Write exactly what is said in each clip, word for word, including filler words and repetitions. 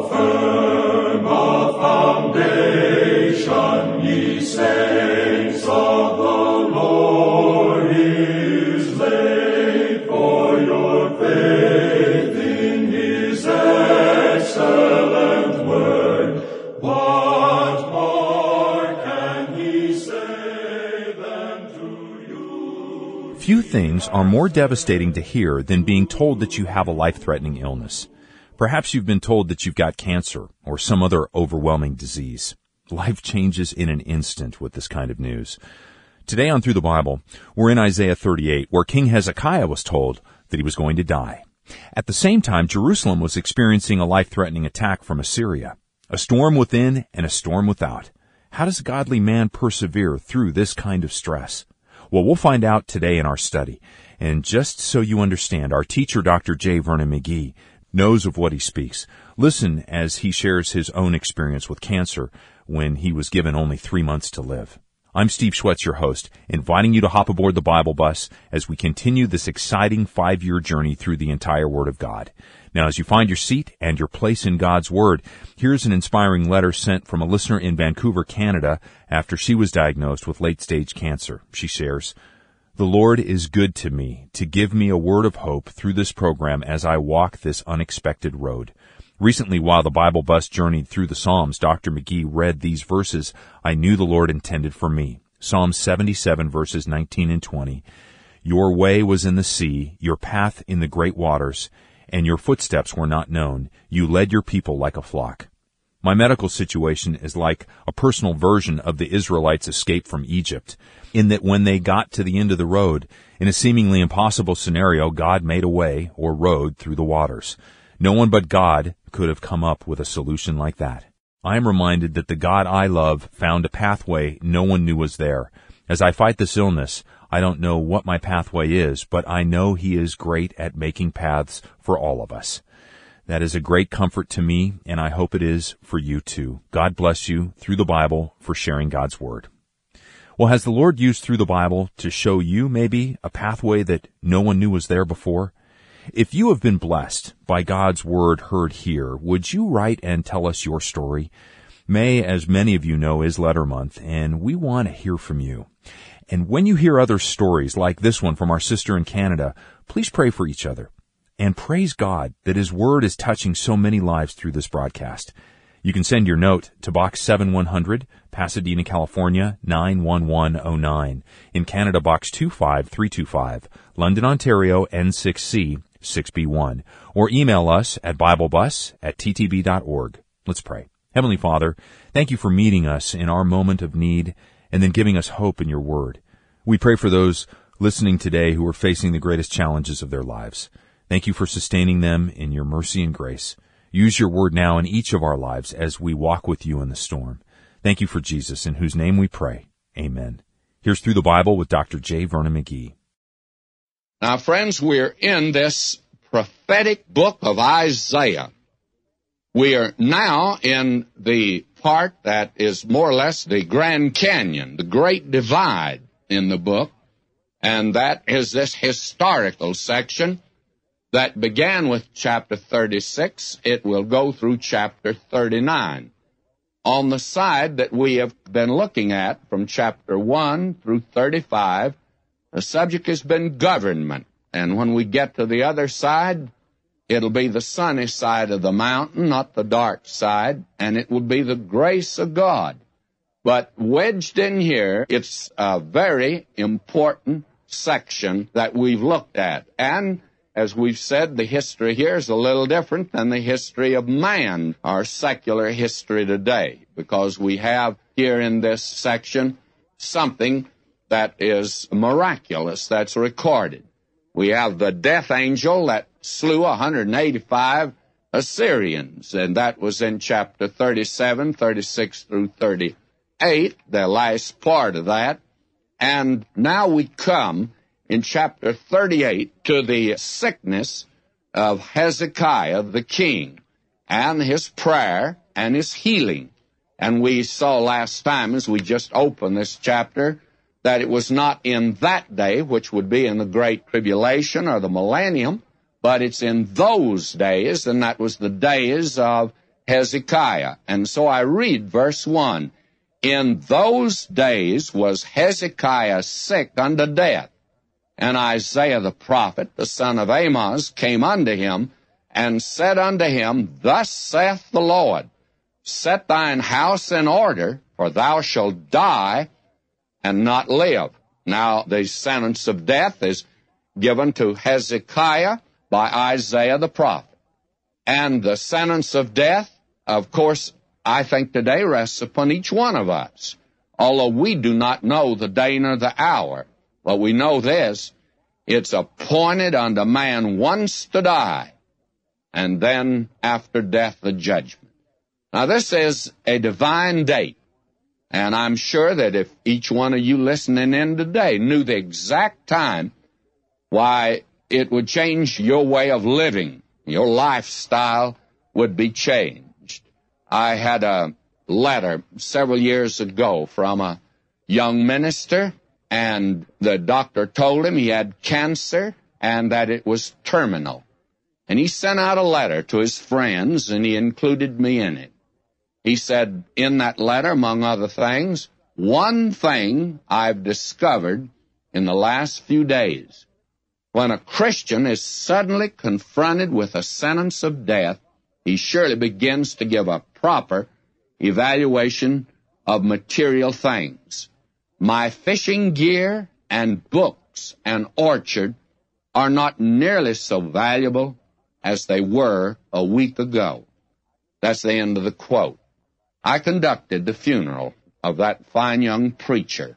firm a foundation, ye saints of the Lord, is laid, for your faith in his excellent word. What more can he say than to you? Few things are more devastating to hear than being told that you have a life-threatening illness. Perhaps you've been told that you've got cancer or some other overwhelming disease. Life changes in an instant with this kind of news. Today on Through the Bible, we're in Isaiah thirty-eight, where King Hezekiah was told that he was going to die. At the same time, Jerusalem was experiencing a life-threatening attack from Assyria. A storm within and a storm without. How does a godly man persevere through this kind of stress? Well, we'll find out today in our study. And just so you understand, our teacher, Doctor J. Vernon McGee, knows of what he speaks. Listen as he shares his own experience with cancer when he was given only three months to live. I'm Steve Schwetz, your host, inviting you to hop aboard the Bible bus as we continue this exciting five-year journey through the entire Word of God. Now, as you find your seat and your place in God's Word, here's an inspiring letter sent from a listener in Vancouver, Canada, after she was diagnosed with late-stage cancer. She shares, "The Lord is good to me to give me a word of hope through this program as I walk this unexpected road. Recently, while the Bible bus journeyed through the Psalms, Doctor McGee read these verses I knew the Lord intended for me. Psalm seventy-seven, verses nineteen and twenty. Your way was in the sea, your path in the great waters, and your footsteps were not known. You led your people like a flock." My medical situation is like a personal version of the Israelites' escape from Egypt, in that when they got to the end of the road, in a seemingly impossible scenario, God made a way, or road, through the waters. No one but God could have come up with a solution like that. I am reminded that the God I love found a pathway no one knew was there. As I fight this illness, I don't know what my pathway is, but I know He is great at making paths for all of us. That is a great comfort to me, and I hope it is for you too. God bless you through the Bible for sharing God's Word. Well, has the Lord used through the Bible to show you maybe a pathway that no one knew was there before? If you have been blessed by God's Word heard here, would you write and tell us your story? May, as many of you know, is Letter Month, and we want to hear from you. And when you hear other stories like this one from our sister in Canada, please pray for each other. And praise God that His Word is touching so many lives through this broadcast. You can send your note to Box seven one hundred, Pasadena, California, nine one one oh nine. In Canada, Box two five three two five, London, Ontario, N six C six B one. Or email us at biblebus at t t b dot org. Let's pray. Heavenly Father, thank you for meeting us in our moment of need and then giving us hope in your Word. We pray for those listening today who are facing the greatest challenges of their lives. Thank you for sustaining them in your mercy and grace. Use your Word now in each of our lives as we walk with you in the storm. Thank you for Jesus, in whose name we pray. Amen. Here's Through the Bible with Doctor J. Vernon McGee. Now, friends, we're in this prophetic book of Isaiah. We are now in the part that is more or less the Grand Canyon, the Great Divide in the book, and that is this historical section that began with chapter thirty-six. It will go through chapter thirty-nine. On the side that we have been looking at from chapter one through thirty-five, the subject has been government. And when we get to the other side, it'll be the sunny side of the mountain, not the dark side, and it will be the grace of God. But wedged in here, it's a very important section that we've looked at. And as we've said, the history here is a little different than the history of man, our secular history today, because we have here in this section something that is miraculous that's recorded. We have the death angel that slew one hundred eighty-five Assyrians, and that was in chapter thirty-seven, thirty-six through thirty-eight, the last part of that. And now we come in chapter thirty-eight to the sickness of Hezekiah the king and his prayer and his healing. And we saw last time as we just opened this chapter that it was not in that day, which would be in the Great Tribulation or the millennium, but it's in those days, and that was the days of Hezekiah. And so I read verse one. In those days was Hezekiah sick unto death, and Isaiah the prophet, the son of Amoz, came unto him, and said unto him, Thus saith the Lord, Set thine house in order, for thou shalt die and not live. Now the sentence of death is given to Hezekiah by Isaiah the prophet. And the sentence of death, of course, I think today rests upon each one of us, although we do not know the day nor the hour. But we know this, it's appointed unto man once to die, and then after death the judgment. Now this is a divine date, and I'm sure that if each one of you listening in today knew the exact time, why, it would change your way of living. Your lifestyle would be changed. I had a letter several years ago from a young minister, and the doctor told him he had cancer and that it was terminal. And he sent out a letter to his friends, and he included me in it. He said in that letter, among other things, one thing I've discovered in the last few days. When a Christian is suddenly confronted with a sentence of death, he surely begins to give a proper evaluation of material things. My fishing gear and books and orchard are not nearly so valuable as they were a week ago. That's the end of the quote. I conducted the funeral of that fine young preacher.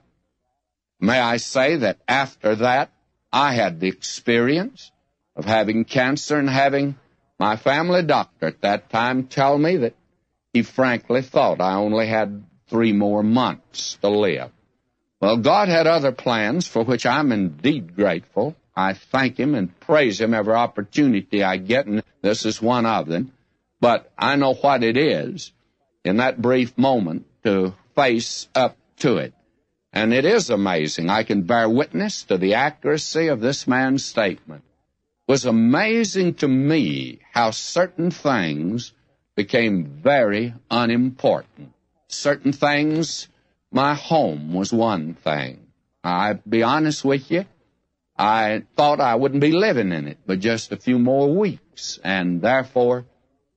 May I say that after that, I had the experience of having cancer and having my family doctor at that time tell me that he frankly thought I only had three more months to live. Well, God had other plans for which I'm indeed grateful. I thank Him and praise Him every opportunity I get, and this is one of them. But I know what it is in that brief moment to face up to it. And it is amazing. I can bear witness to the accuracy of this man's statement. It was amazing to me how certain things became very unimportant. Certain things, my home was one thing. I'll be honest with you, I thought I wouldn't be living in it but just a few more weeks, and therefore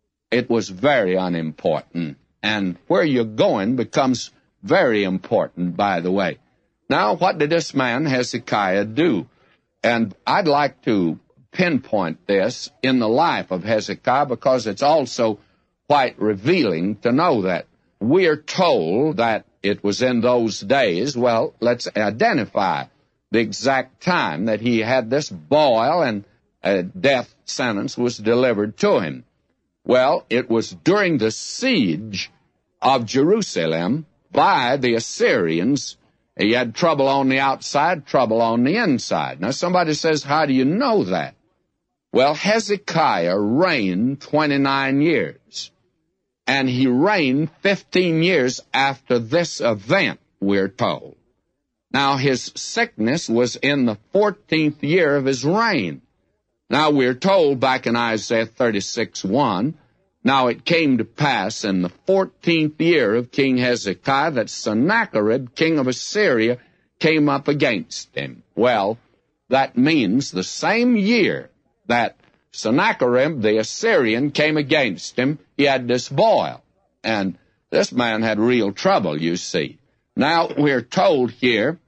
it was very unimportant. And where you're going becomes very important, by the way. Now, what did this man Hezekiah do? And I'd like to pinpoint this in the life of Hezekiah because it's also quite revealing to know that. We're told that it was in those days. Well, let's identify the exact time that he had this boil and a death sentence was delivered to him. Well, it was during the siege of Jerusalem by the Assyrians. He had trouble on the outside, trouble on the inside. Now, somebody says, how do you know that? Well, Hezekiah reigned twenty-nine years, and he reigned fifteen years after this event, we're told. Now, his sickness was in the fourteenth year of his reign. Now, we're told back in Isaiah thirty-six one, now it came to pass in the fourteenth year of King Hezekiah that Sennacherib, king of Assyria, came up against him. Well, that means the same year that Sennacherib, the Assyrian, came against him, he had this boil. And this man had real trouble, you see. Now, we're told here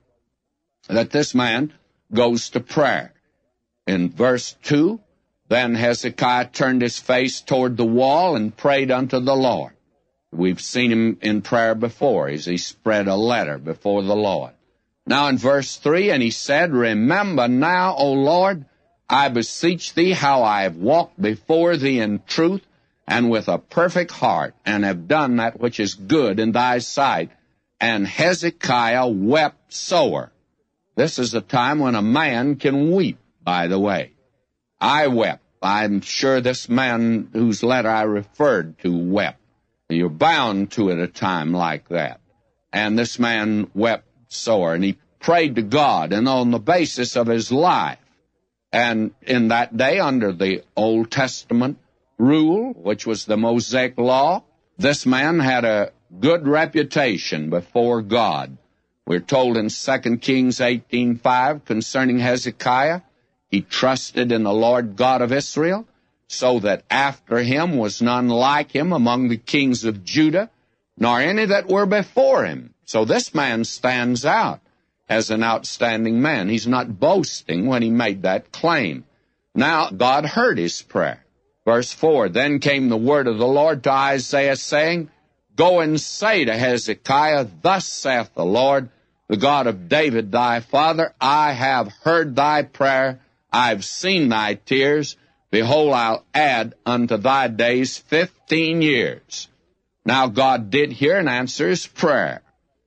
that this man goes to prayer. In verse two, then Hezekiah turned his face toward the wall and prayed unto the Lord. We've seen him in prayer before as he spread a letter before the Lord. Now in verse three, and he said, Remember now, O Lord, I beseech thee how I have walked before thee in truth and with a perfect heart, and have done that which is good in thy sight. And Hezekiah wept sore. This is a time when a man can weep, by the way. I wept. I'm sure this man whose letter I referred to wept. You're bound to at a time like that. And this man wept sore, and he prayed to God, and on the basis of his life. And in that day, under the Old Testament rule, which was the Mosaic law. This man had a good reputation before God. We're told in Second Kings eighteen five concerning Hezekiah, he trusted in the Lord God of Israel, so that after him was none like him among the kings of Judah, nor any that were before him. So this man stands out as an outstanding man. He's not boasting when he made that claim. Now, God heard his prayer. Verse four, then came the word of the Lord to Isaiah, saying, Go and say to Hezekiah, Thus saith the Lord, the God of David thy father, I have heard thy prayer, I've seen thy tears. Behold, I'll add unto thy days fifteen years. Now God did hear and answer his prayer.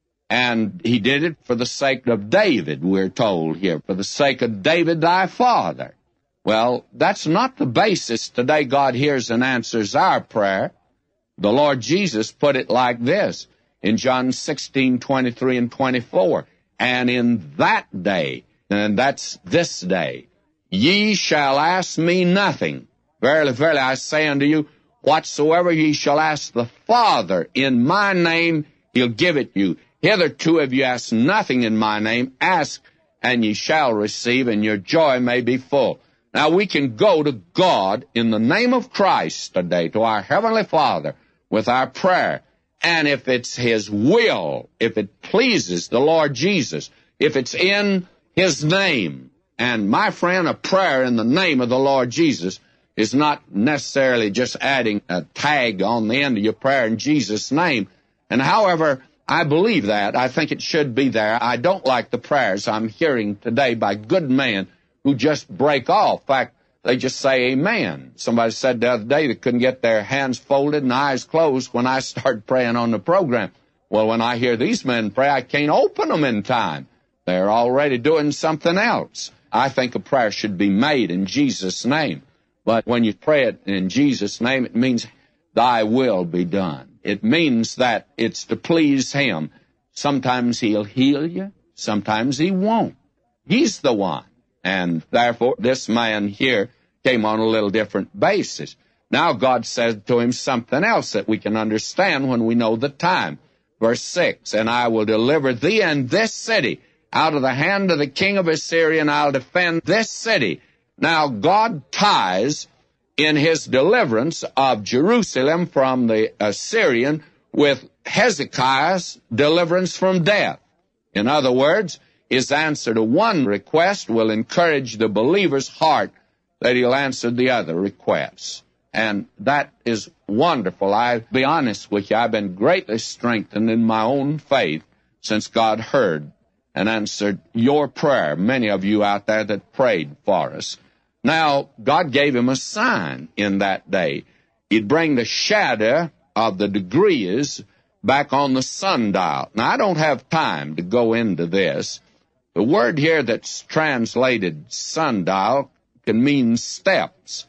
And he did it for the sake of David, we're told here, for the sake of David thy father. Well, that's not the basis today God hears and answers our prayer. The Lord Jesus put it like this in John sixteen, twenty-three and twenty-four. And in that day, and that's this day, ye shall ask me nothing. Verily, verily, I say unto you, whatsoever ye shall ask the Father in my name, he'll give it you. Hitherto have you asked nothing in my name. Ask, and ye shall receive, and your joy may be full. Now, we can go to God in the name of Christ today, to our Heavenly Father, with our prayer. And if it's his will, if it pleases the Lord Jesus, if it's in his name, and my friend, a prayer in the name of the Lord Jesus is not necessarily just adding a tag on the end of your prayer in Jesus' name. And however, I believe that. I think it should be there. I don't like the prayers I'm hearing today by good men who just break off. In fact, they just say amen. Somebody said the other day they couldn't get their hands folded and eyes closed when I started praying on the program. Well, when I hear these men pray, I can't open them in time. They're already doing something else. I think a prayer should be made in Jesus' name. But when you pray it in Jesus' name, it means thy will be done. It means that it's to please him. Sometimes he'll heal you. Sometimes he won't. He's the one. And therefore, this man here came on a little different basis. Now God said to him something else that we can understand when we know the time. Verse six, and I will deliver thee and this city out of the hand of the king of Assyria, and I'll defend this city. Now God ties in his deliverance of Jerusalem from the Assyrian with Hezekiah's deliverance from death. In other words, his answer to one request will encourage the believer's heart that he'll answer the other requests. And that is wonderful. I'll be honest with you, I've been greatly strengthened in my own faith since God heard and answered your prayer, many of you out there that prayed for us. Now, God gave him a sign in that day. He'd bring the shadow of the degrees back on the sundial. Now, I don't have time to go into this. The word here that's translated sundial can mean steps.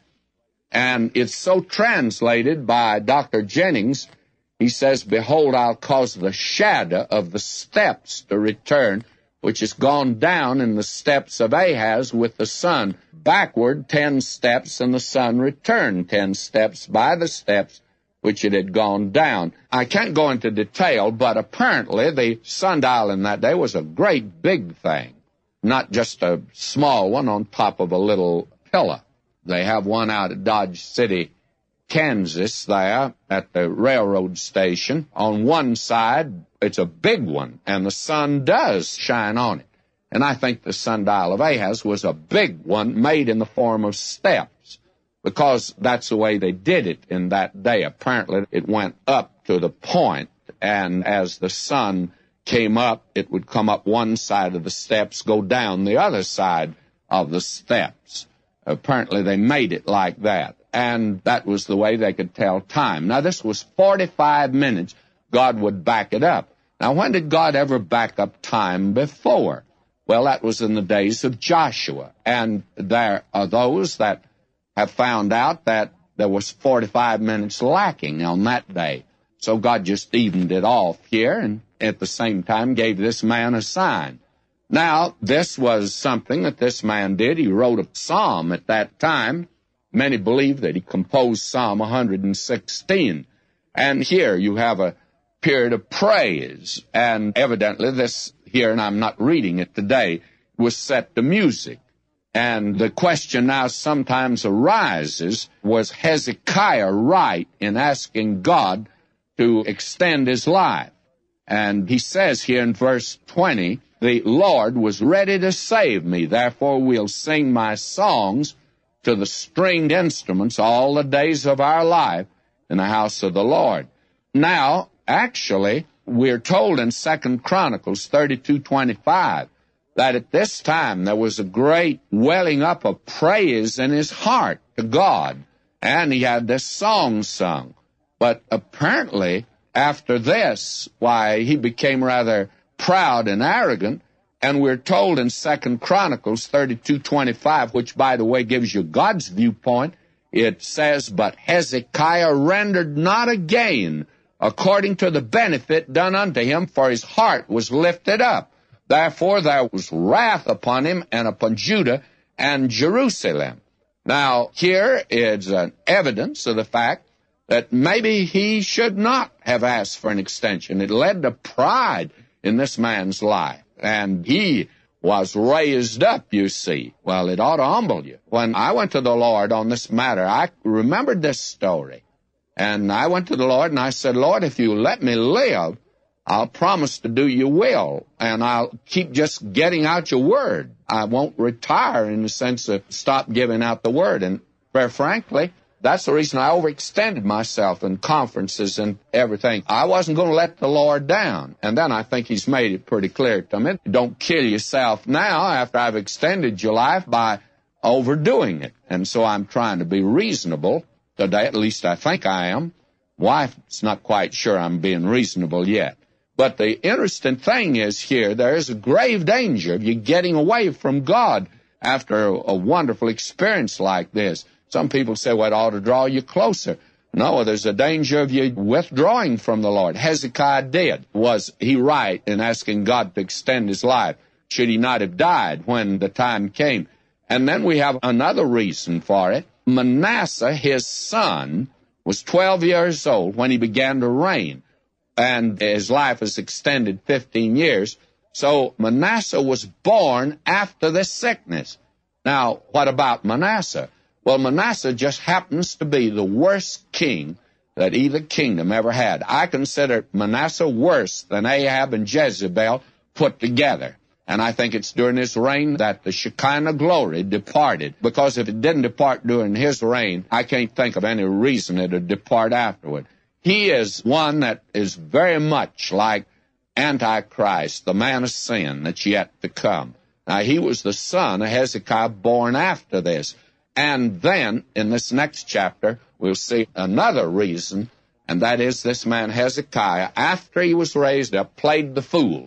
And it's so translated by Doctor Jennings. He says, behold, I'll cause the shadow of the steps to return, which has gone down in the steps of Ahaz with the sun backward ten steps, and the sun returned ten steps by the steps which it had gone down. I can't go into detail, but apparently the sundial in that day was a great big thing, not just a small one on top of a little pillar. They have one out at Dodge City, Kansas, there at the railroad station. On one side, it's a big one, and the sun does shine on it. And I think the sundial of Ahaz was a big one made in the form of steps, because that's the way they did it in that day. Apparently, it went up to the point, and as the sun came up, it would come up one side of the steps, go down the other side of the steps. Apparently, they made it like that, and that was the way they could tell time. Now, this was forty-five minutes. God would back it up. Now, when did God ever back up time before? Well, that was in the days of Joshua, and there are those that have found out that there was forty-five minutes lacking on that day. So God just evened it off here, and at the same time gave this man a sign. Now, this was something that this man did. He wrote a psalm at that time, Many believe that he composed Psalm one hundred sixteen. And here you have a period of praise. And evidently this here, and I'm not reading it today, was set to music. And the question now sometimes arises, was Hezekiah right in asking God to extend his life? And he says here in verse twenty, the Lord was ready to save me, therefore we'll sing my songs to the stringed instruments all the days of our life in the house of the Lord. Now, actually, we're told in Second Chronicles thirty-two twenty-five that at this time there was a great welling up of praise in his heart to God, and he had this song sung. But apparently, after this, why, he became rather proud and arrogant, and we're told in Second Chronicles thirty-two twenty-five, which, by the way, gives you God's viewpoint, it says, but Hezekiah rendered not again according to the benefit done unto him, for his heart was lifted up. Therefore there was wrath upon him and upon Judah and Jerusalem. Now, here is an evidence of the fact that maybe he should not have asked for an extension. It led to pride in this man's life. And he was raised up, you see. Well, it ought to humble you. When I went to the Lord on this matter, I remembered this story. And I went to the Lord and I said, Lord, if you let me live, I'll promise to do your will, and I'll keep just getting out your word. I won't retire in the sense of stop giving out the word. And very frankly, that's the reason I overextended myself in conferences and everything. I wasn't going to let the Lord down. And then I think he's made it pretty clear to me. Don't kill yourself now after I've extended your life by overdoing it. And so I'm trying to be reasonable today. At least I think I am. Wife's not quite sure I'm being reasonable yet. But the interesting thing is here, there is a grave danger of you getting away from God after a, a wonderful experience like this. Some people say, well, it ought to draw you closer. No, there's a danger of you withdrawing from the Lord. Hezekiah did. Was he right in asking God to extend his life? Should he not have died when the time came? And then we have another reason for it. Manasseh, his son, was twelve years old when he began to reign. And his life is extended fifteen years. So Manasseh was born after this sickness. Now, what about Manasseh? Well, Manasseh just happens to be the worst king that either kingdom ever had. I consider Manasseh worse than Ahab and Jezebel put together. And I think it's during his reign that the Shekinah glory departed. Because if it didn't depart during his reign, I can't think of any reason it would depart afterward. He is one that is very much like Antichrist, the man of sin that's yet to come. Now, he was the son of Hezekiah born after this. And then, in this next chapter, we'll see another reason, and that is this man Hezekiah, after he was raised up, played the fool.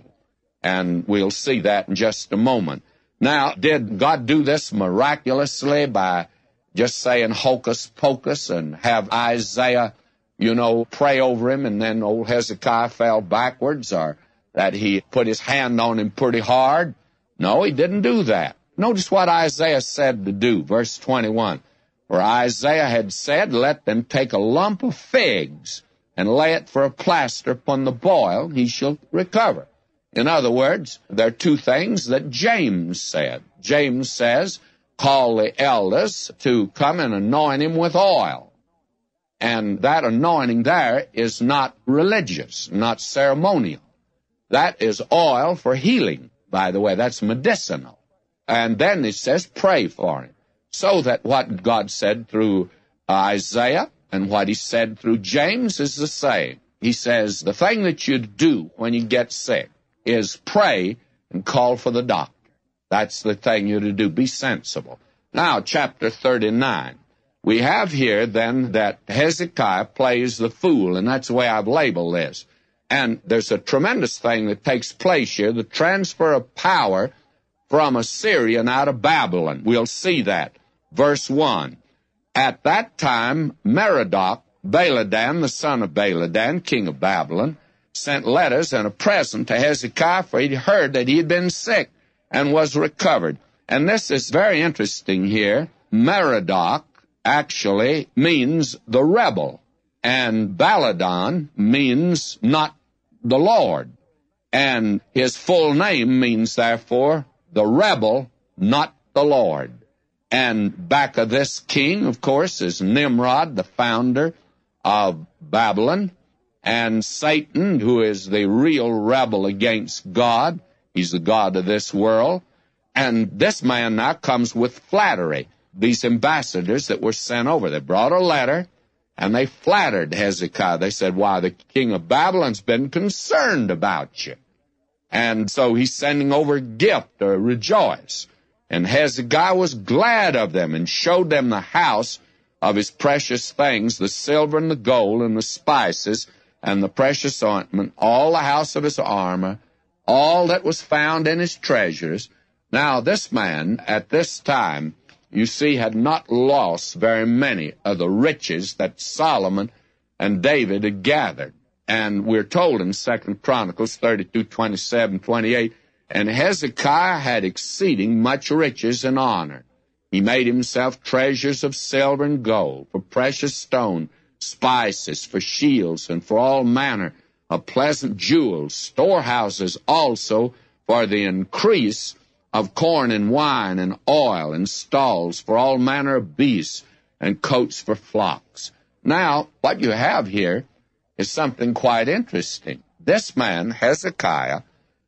And we'll see that in just a moment. Now, did God do this miraculously by just saying hocus pocus and have Isaiah, you know, pray over him, and then old Hezekiah fell backwards, or that he put his hand on him pretty hard? No, he didn't do that. Notice what Isaiah said to do, verse twenty-one. For Isaiah had said, let them take a lump of figs and lay it for a plaster upon the boil, he shall recover. In other words, there are two things that James said. James says, call the elders to come and anoint him with oil. And that anointing there is not religious, not ceremonial. That is oil for healing, by the way. That's medicinal. And then it says, pray for him. So that what God said through Isaiah and what he said through James is the same. He says, the thing that you do when you get sick is pray and call for the doctor. That's the thing you're to do. Be sensible. Now, chapter thirty-nine. We have here, then, that Hezekiah plays the fool, and that's the way I've labeled this. And there's a tremendous thing that takes place here, the transfer of power from Assyria and out of Babylon. We'll see that. Verse one. At that time, Merodach, Baladan, the son of Baladan, king of Babylon, sent letters and a present to Hezekiah, for he'd heard that he had been sick and was recovered. And this is very interesting here. Merodach actually means the rebel, and Baladan means not the Lord. And his full name means, therefore, the rebel, not the Lord. And back of this king, of course, is Nimrod, the founder of Babylon, and Satan, who is the real rebel against God. He's the god of this world. And this man now comes with flattery. These ambassadors that were sent over, they brought a letter, and they flattered Hezekiah. They said, why, the king of Babylon's been concerned about you. And so he's sending over a gift to rejoice. And Hezekiah was glad of them and showed them the house of his precious things, the silver and the gold and the spices and the precious ointment, all the house of his armor, all that was found in his treasures. Now, this man, at this time, you see, had not lost very many of the riches that Solomon and David had gathered. And we're told in Second Chronicles thirty-two, twenty-seven, twenty-eight, and Hezekiah had exceeding much riches and honor. He made himself treasures of silver and gold, for precious stone, spices, for shields, and for all manner of pleasant jewels, storehouses also for the increase of corn and wine and oil, and stalls for all manner of beasts, and coats for flocks. Now, what you have here is something quite interesting. This man, Hezekiah,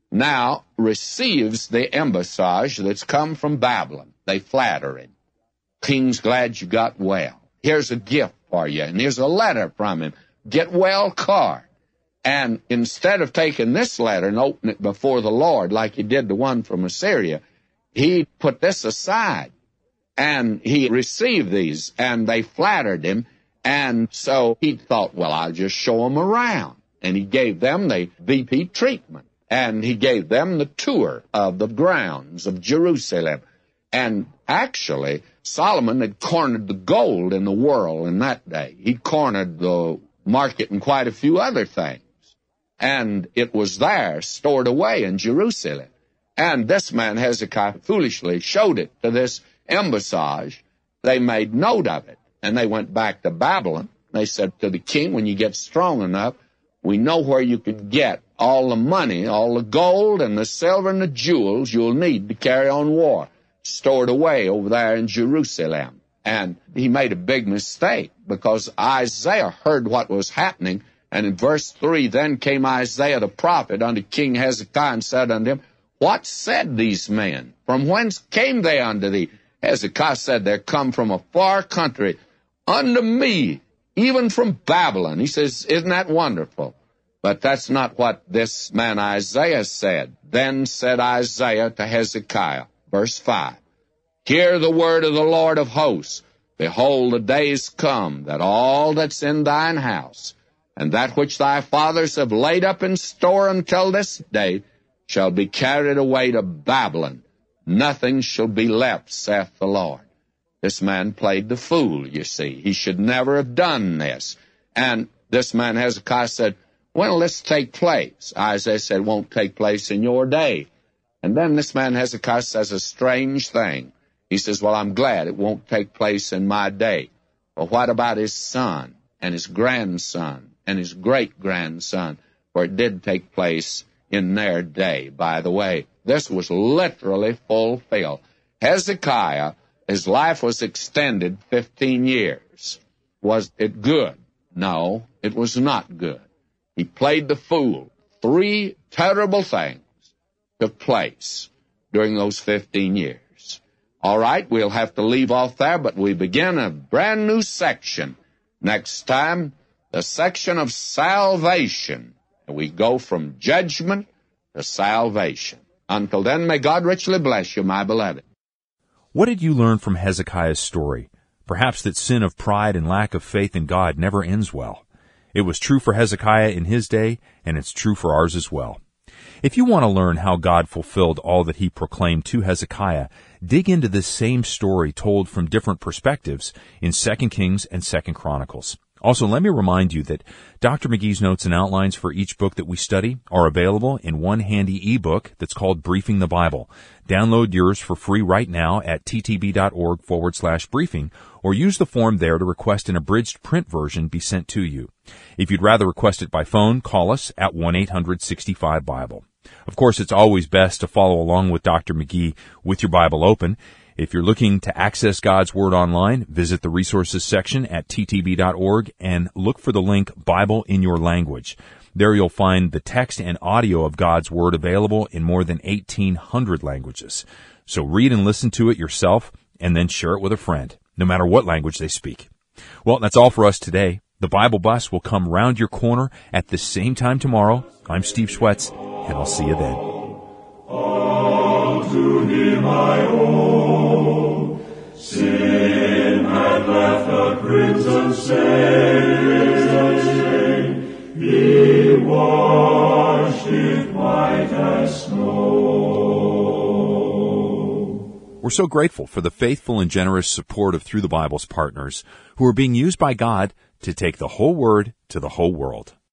now receives the embassage that's come from Babylon. They flatter him. King's glad you got well. Here's a gift for you, and here's a letter from him. Get well card. And instead of taking this letter and opening it before the Lord like he did the one from Assyria, he put this aside, and he received these, and they flattered him, and so he thought, well, I'll just show them around. And he gave them the V P treatment, and he gave them the tour of the grounds of Jerusalem. And actually, Solomon had cornered the gold in the world in that day. He cornered the market in quite a few other things. And it was there, stored away in Jerusalem. And this man, Hezekiah, foolishly showed it to this embassage. They made note of it, and they went back to Babylon. They said to the king, when you get strong enough, we know where you can get all the money, all the gold and the silver and the jewels you'll need to carry on war, stored away over there in Jerusalem. And he made a big mistake, because Isaiah heard what was happening. And in verse three, then came Isaiah the prophet unto King Hezekiah, and said unto him, what said these men? From whence came they unto thee? Hezekiah said, they're come from a far country unto me, even from Babylon. He says, isn't that wonderful? But that's not what this man Isaiah said. Then said Isaiah to Hezekiah, verse five, hear the word of the Lord of hosts. Behold, the days come, that all that's in thine house, and that which thy fathers have laid up in store until this day, shall be carried away to Babylon. Nothing shall be left, saith the Lord. This man played the fool, you see. He should never have done this. And this man Hezekiah said, when will this take place? Isaiah said, won't take place in your day. And then this man Hezekiah says a strange thing. He says, well, I'm glad it won't take place in my day. Well, what about his son and his grandson and his great-grandson? For it did take place in their day, by the way. This was literally fulfilled. Hezekiah, his life was extended fifteen years. Was it good? No, it was not good. He played the fool. Three terrible things took place during those fifteen years. All right, we'll have to leave off there, but we begin a brand new section next time, the section of salvation. And we go from judgment to salvation. Until then, may God richly bless you, my beloved. What did you learn from Hezekiah's story? Perhaps that sin of pride and lack of faith in God never ends well. It was true for Hezekiah in his day, and it's true for ours as well. If you want to learn how God fulfilled all that he proclaimed to Hezekiah, dig into this same story told from different perspectives in Second Kings and Second Chronicles. Also, let me remind you that Doctor McGee's notes and outlines for each book that we study are available in one handy ebook that's called Briefing the Bible. Download yours for free right now at ttb.org forward slash briefing, or use the form there to request an abridged print version be sent to you. If you'd rather request it by phone, call us at one eight hundred sixty-five Bible. Of course, it's always best to follow along with Doctor McGee with your Bible open. If you're looking to access God's Word online, visit the resources section at t t b dot org and look for the link Bible in Your Language. There you'll find the text and audio of God's Word available in more than eighteen hundred languages. So read and listen to it yourself and then share it with a friend, no matter what language they speak. Well, that's all for us today. The Bible Bus will come round your corner at the same time tomorrow. I'm Steve Schwetz, and I'll see you then. All to Him I owe. Sin had left a crimson stain. He washed it white as snow. We're so grateful for the faithful and generous support of Through the Bible's partners who are being used by God to take the whole Word to the whole world.